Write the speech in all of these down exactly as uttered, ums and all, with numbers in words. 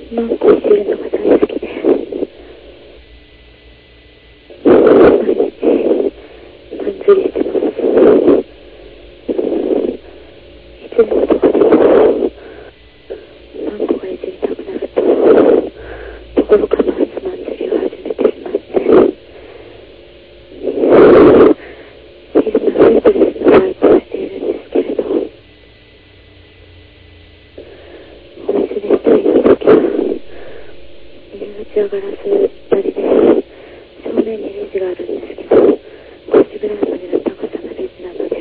マンコをするのが大好きで、毎日マン釣りしてます。いつのことかでもマンコがいじりたくなると、ところ構わずマン釣りを始めてしまって、昼間フィットネスのバイトをしているんですけれど、お店で一人の時は入り口はガラス張りで、正面にレジがあるんですけど、腰ぐらいまでの高さのレジなので、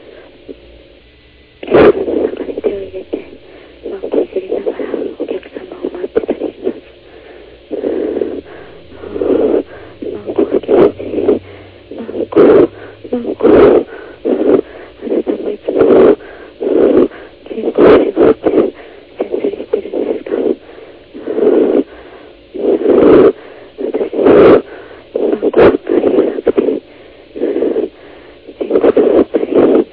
レストランの中に手を入れてマンコいじりながらお客様を待ってたりします。マンコが気持ちいい。マンコ、マンコ、あなたもいつも人工芝って線釣りしてるんですか？私はマンコばっかりじゃなくて、人工芝だったり、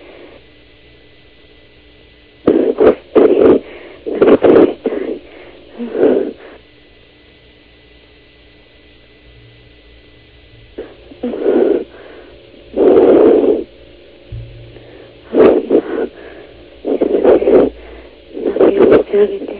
こしたり、投げたりしたい。上げて